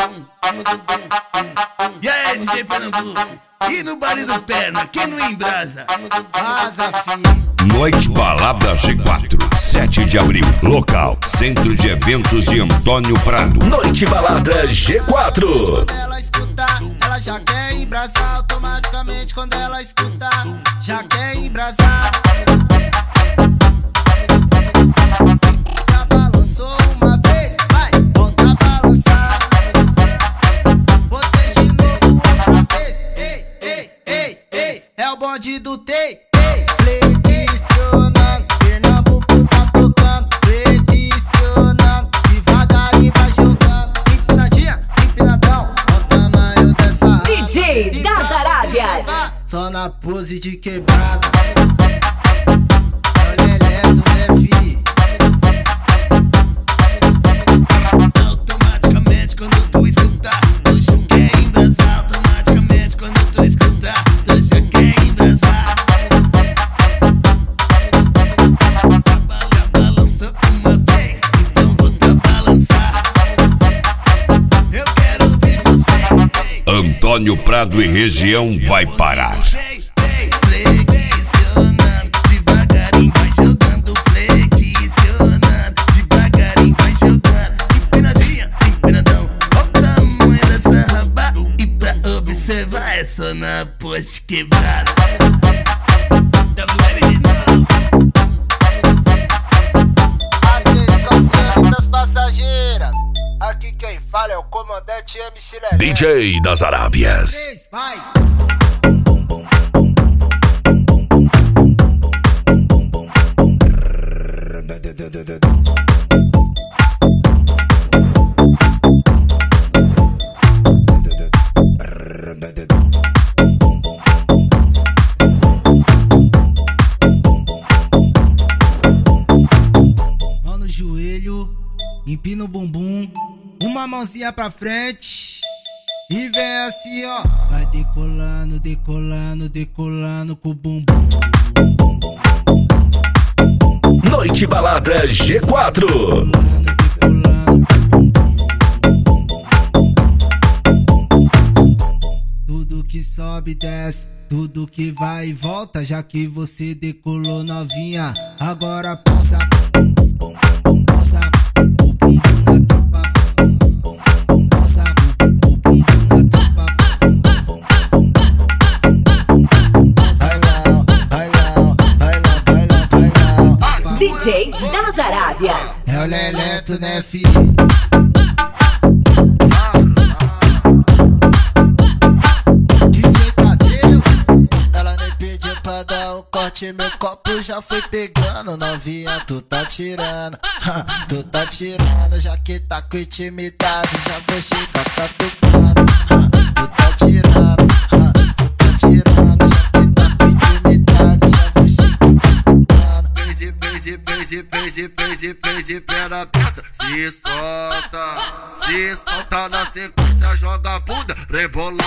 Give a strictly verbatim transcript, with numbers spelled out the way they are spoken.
E aí, D J Pernambuco? E no baile do Perna, quem não embrasa? Vaza, filho. Noite Balada G quatro, sete de abril. Local: Centro de Eventos de Antônio Prado. Noite Balada G quatro. Quando ela escuta, ela já quer embrasar. Automaticamente quando ela escuta, já quer embrasar. Já balançou uma vez, vai, volta a balançar. Você de novo outra vez. Ei, ei, ei, ei, é o bonde do Tei. Flexionando, Pernambuco tá tocando. Flexionando, devagarinho vai jogando. Empinadinha, empinadão, olha o tamanho dessa raba. D J das Arábias. Só na pose de quebrada. Olha eletro, né, fi? Automaticamente quando tu escutar, tu já quer embrasar. Automaticamente quando tu escutar, tu já quer embrasar. Já balançou uma vez, então volta a balançar. Eu quero ouvir você. Antônio Prado e região vai parar. Flexionando, devagarinho vai jogando. Flexionando, devagarinho vai jogando. Empinadinha, empinadão, olha o tamanho dessa raba. E pra observar é só na pose quebrada. W M de novo. Atenção, senhoritas passageiras. Aqui quem fala é o comandante M C Lelé. D J das Arábias. Vai! Mão no joelho, empina o bumbum, uma mãozinha pra frente e vem assim, ó. Vai decolando, decolando, decolando com o bumbum. Noite Balada G quatro. Decolando, decolando com o bumbum. Tudo que sobe, desce, tudo que vai e volta. Já que você decolou novinha, agora pausa. Pausa o bumbum na tropa. Pausa o bumbum na tropa. Vai lá, vai lá, vai lá, vai lá, vai lá. D J das Arábias. É o Leleto, né, filho? D J Tadeu, ela nem pediu pra dar um corte, meu copo já foi pegando. Novinha, tu tá tirando, tu tá tirando. Já que tá com intimidade, já vou chegar catucando. Tu tá tirando, tu tá tirando. Já que tá com intimidade, já vou chegar catucando. Pede, pede, pede, pede, pede, pede, perna aberta. Se solta, se solta na sequência, joga a bunda, rebola.